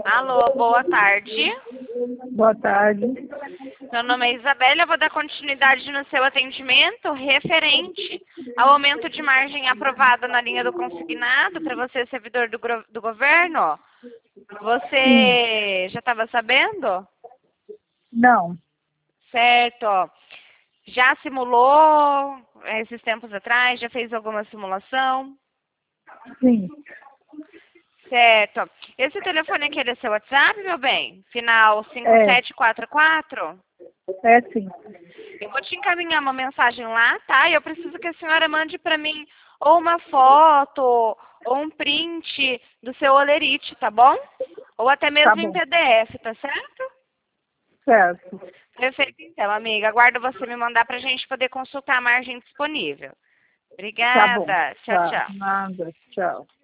Alô, boa tarde. Boa tarde. Meu nome é Isabela, eu vou dar continuidade no seu atendimento referente ao aumento de margem aprovada na linha do consignado para você, servidor do governo. Você já estava sabendo? Não. Certo. Já simulou esses tempos atrás? Já fez alguma simulação? Sim. Certo. Esse telefone aqui é seu WhatsApp, meu bem? Final 5744? É sim. Eu vou te encaminhar uma mensagem lá, tá? E eu preciso que a senhora mande para mim ou uma foto ou um print do seu olerite, tá bom? Ou até Tá mesmo em bom. PDF, tá certo? Certo. Perfeito, então, amiga. Aguardo você me mandar para a gente poder consultar a margem disponível. Tá bom. Obrigada. Tchau, Tá. tchau. Nada. Tchau.